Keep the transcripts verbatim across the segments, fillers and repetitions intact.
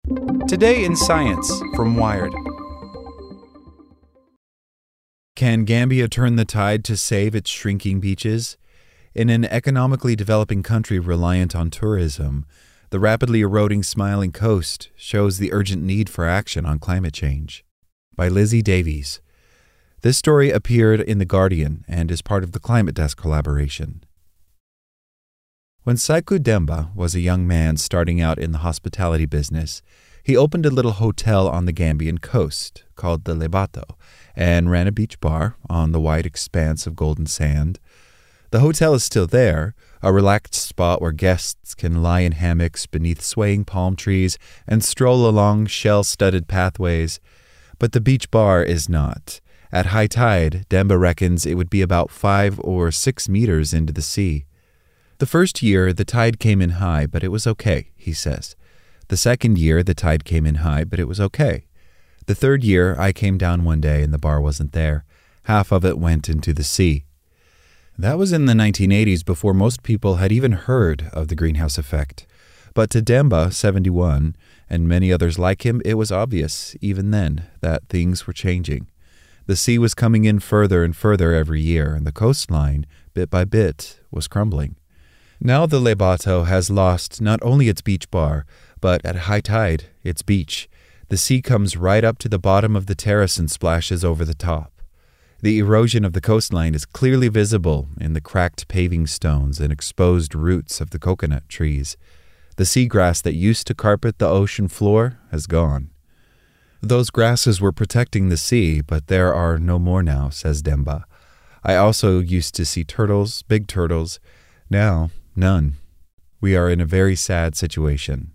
Today in Science from Wired. Can Gambia turn the tide to save its shrinking beaches? In an economically developing country reliant on tourism, the rapidly eroding Smiling Coast shows the urgent need for action on climate change. By Lizzie Davies. This story appeared in The Guardian and is part of the Climate Desk collaboration. When Saiku Demba was a young man starting out in the hospitality business, he opened a little hotel on the Gambian coast called the Lebato and ran a beach bar on the wide expanse of golden sand. The hotel is still there, a relaxed spot where guests can lie in hammocks beneath swaying palm trees and stroll along shell-studded pathways. But the beach bar is not. At high tide, Demba reckons it would be about five or six meters into the sea. The first year, the tide came in high, but it was okay, he says. The second year, the tide came in high, but it was okay. The third year, I came down one day and the bar wasn't there. Half of it went into the sea. That was in the nineteen eighties, before most people had even heard of the greenhouse effect. But to Demba, seventy-one, and many others like him, it was obvious, even then, that things were changing. The sea was coming in further and further every year, and the coastline, bit by bit, was crumbling. Now the Lebato has lost not only its beach bar, but at high tide, its beach. The sea comes right up to the bottom of the terrace and splashes over the top. The erosion of the coastline is clearly visible in the cracked paving stones and exposed roots of the coconut trees. The seagrass that used to carpet the ocean floor has gone. Those grasses were protecting the sea, but there are no more now, says Demba. I also used to see turtles, big turtles. Now, none. We are in a very sad situation.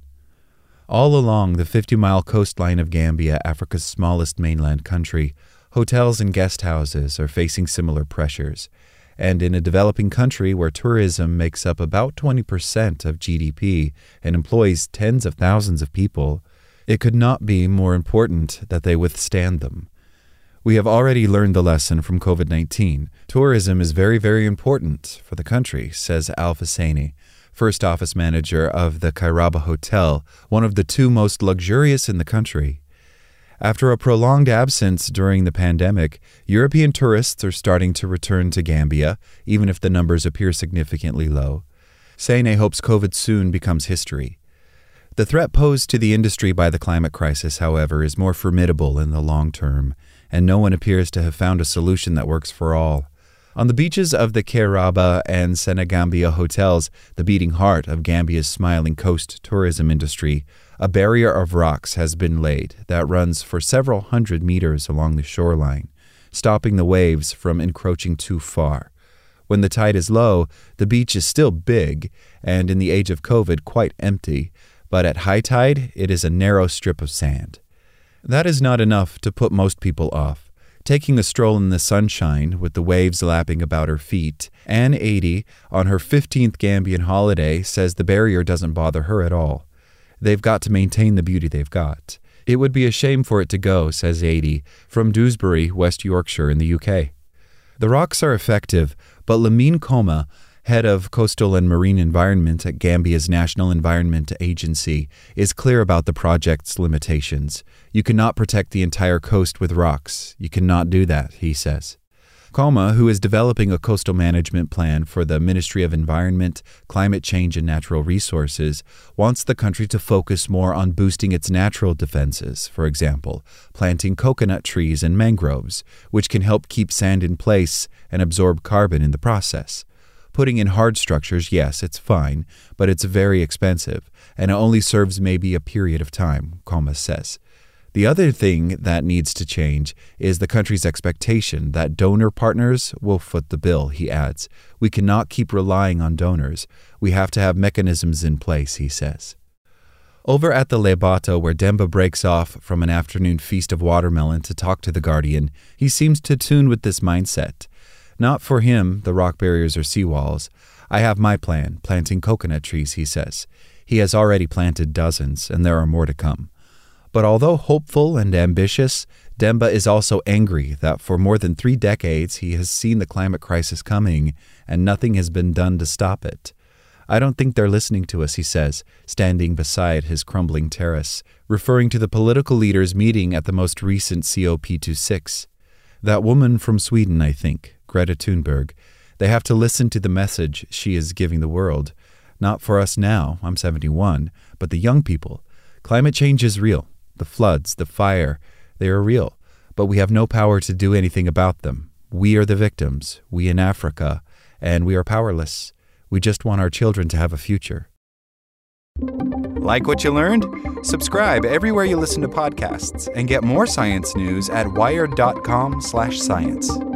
All along the fifty-mile coastline of Gambia, Africa's smallest mainland country, hotels and guest houses are facing similar pressures. And in a developing country where tourism makes up about twenty percent of G D P and employs tens of thousands of people, it could not be more important that they withstand them. We have already learned the lesson from covid nineteen. Tourism is very, very important for the country, says Al Fasani, first office manager of the Kairaba Hotel, one of the two most luxurious in the country. After a prolonged absence during the pandemic, European tourists are starting to return to Gambia, even if the numbers appear significantly low. Sane hopes COVID soon becomes history. The threat posed to the industry by the climate crisis, however, is more formidable in the long term, and no one appears to have found a solution that works for all. On the beaches of the Kairaba and Senegambia hotels, the beating heart of Gambia's Smiling Coast tourism industry, a barrier of rocks has been laid that runs for several hundred meters along the shoreline, stopping the waves from encroaching too far. When the tide is low, the beach is still big and, in the age of COVID, quite empty, but at high tide, it is a narrow strip of sand. That is not enough to put most people off. Taking a stroll in the sunshine with the waves lapping about her feet, Anne eighty, on her fifteenth Gambian holiday, says the barrier doesn't bother her at all. They've got to maintain the beauty they've got. It would be a shame for it to go, says eighty, from Dewsbury, West Yorkshire in the U K. The rocks are effective, but Lamine Koma, head of Coastal and Marine Environment at Gambia's National Environment Agency, is clear about the project's limitations. You cannot protect the entire coast with rocks. You cannot do that, he says. Koma, who is developing a coastal management plan for the Ministry of Environment, Climate Change and Natural Resources, wants the country to focus more on boosting its natural defenses, for example, planting coconut trees and mangroves, which can help keep sand in place and absorb carbon in the process. Putting in hard structures, yes, it's fine, but it's very expensive, and it only serves maybe a period of time, Koma says. The other thing that needs to change is the country's expectation that donor partners will foot the bill, he adds. We cannot keep relying on donors. We have to have mechanisms in place, he says. Over at the Lebato, where Demba breaks off from an afternoon feast of watermelon to talk to The Guardian, he seems to tune with this mindset. Not for him, the rock barriers or seawalls. I have my plan, planting coconut trees, he says. He has already planted dozens, and there are more to come. But although hopeful and ambitious, Demba is also angry that for more than three decades he has seen the climate crisis coming, and nothing has been done to stop it. I don't think they're listening to us, he says, standing beside his crumbling terrace, referring to the political leaders meeting at the most recent C O P twenty-six. That woman from Sweden, I think, Greta Thunberg, they have to listen to the message she is giving the world. Not for us now, I'm seventy-one, but the young people. Climate change is real. The floods, the fire, they are real. But we have no power to do anything about them. We are the victims, we in Africa, and we are powerless. We just want our children to have a future. Like what you learned? Subscribe everywhere you listen to podcasts and get more science news at wired dot com slash science.